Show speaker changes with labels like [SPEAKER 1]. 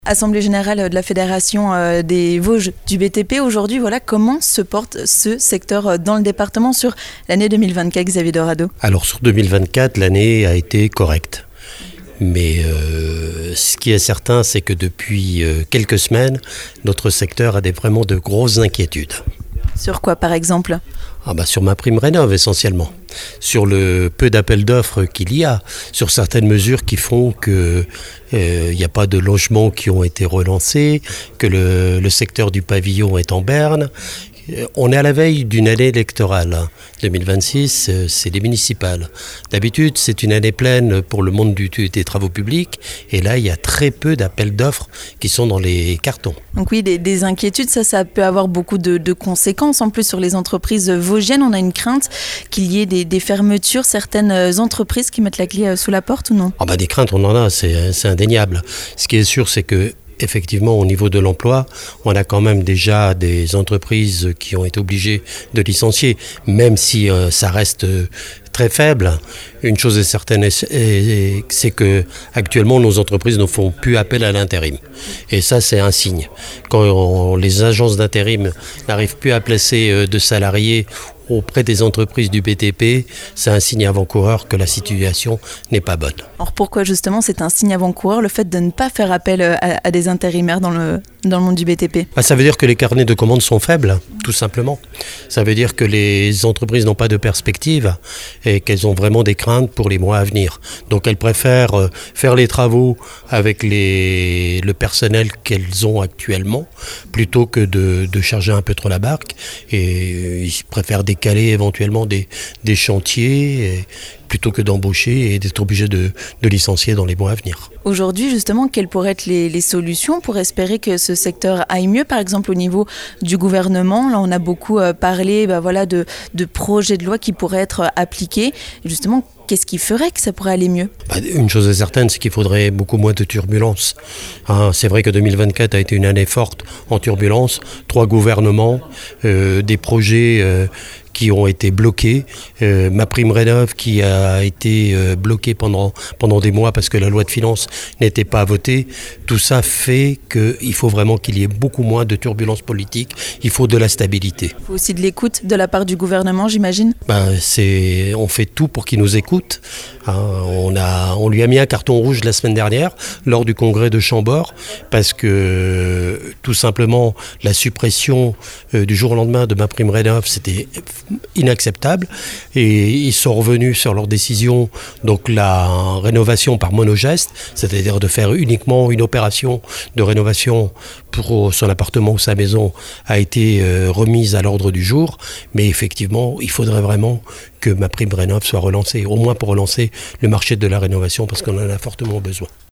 [SPEAKER 1] Assemblée générale de la Fédération des Vosges du BTP. Aujourd'hui, voilà comment se porte ce secteur dans le département sur l'année 2024, Xavier Dorado.
[SPEAKER 2] Alors sur 2024, l'année a été correcte. Mais ce qui est certain, c'est que depuis quelques semaines, notre secteur a vraiment de grosses inquiétudes.
[SPEAKER 1] Sur quoi, par exemple ?
[SPEAKER 2] Sur MaPrimeRénov' essentiellement, sur le peu d'appels d'offres qu'il y a, sur certaines mesures qui font qu'il n'y a pas de logements qui ont été relancés, que le secteur du pavillon est en berne. On est à la veille d'une année électorale. 2026, c'est les municipales. D'habitude, c'est une année pleine pour le monde des travaux publics. Et là, il y a très peu d'appels d'offres qui sont dans les cartons.
[SPEAKER 1] Donc oui, des inquiétudes, ça peut avoir beaucoup de conséquences. En plus, sur les entreprises vosgiennes, on a une crainte qu'il y ait des fermetures, certaines entreprises qui mettent la clé sous la porte ou non ?
[SPEAKER 2] Des craintes, on en a, c'est indéniable. Ce qui est sûr, c'est que effectivement, au niveau de l'emploi, on a quand même déjà des entreprises qui ont été obligées de licencier, même si ça reste très faible. Une chose est certaine, c'est que actuellement nos entreprises ne font plus appel à l'intérim. Et ça, c'est un signe. Quand les agences d'intérim n'arrivent plus à placer de salariés auprès des entreprises du BTP, c'est un signe avant-coureur que la situation n'est pas bonne.
[SPEAKER 1] Alors pourquoi justement c'est un signe avant-coureur, le fait de ne pas faire appel à des intérimaires dans le monde du BTP ?
[SPEAKER 2] Ça veut dire que les carnets de commandes sont faibles, tout simplement. Ça veut dire que les entreprises n'ont pas de perspective et qu'elles ont vraiment des craintes pour les mois à venir. Donc elles préfèrent faire les travaux avec le personnel qu'elles ont actuellement plutôt que de charger un peu trop la barque, et ils préfèrent décaler éventuellement des chantiers plutôt que d'embaucher et d'être obligé de licencier dans les mois à venir.
[SPEAKER 1] Aujourd'hui, justement, quelles pourraient être les solutions pour espérer que ce secteur aille mieux, par exemple au niveau du gouvernement ? Là, on a beaucoup parlé de projets de loi qui pourraient être appliqués. Justement, qu'est-ce qui ferait que ça pourrait aller mieux ?
[SPEAKER 2] Une chose est certaine, c'est qu'il faudrait beaucoup moins de turbulences. C'est vrai que 2024 a été une année forte en turbulences. 3 gouvernements, des projets qui ont été bloqués, MaPrimeRénov' qui a été bloqué pendant des mois parce que la loi de finances n'était pas votée. Tout ça fait qu'il faut vraiment qu'il y ait beaucoup moins de turbulences politiques. Il faut de la stabilité.
[SPEAKER 1] Il faut aussi de l'écoute de la part du gouvernement, j'imagine ?
[SPEAKER 2] On fait tout pour qu'il nous écoute. On lui a mis un carton rouge la semaine dernière lors du congrès de Chambord parce que tout simplement la suppression du jour au lendemain de MaPrimeRénov', c'était inacceptable, et ils sont revenus sur leur décision. Donc la rénovation par monogeste, c'est-à-dire de faire uniquement une opération de rénovation pour son appartement ou sa maison, a été remise à l'ordre du jour. Mais effectivement, il faudrait vraiment que MaPrimeRénov' soit relancée, au moins pour relancer le marché de la rénovation, parce qu'on en a fortement besoin.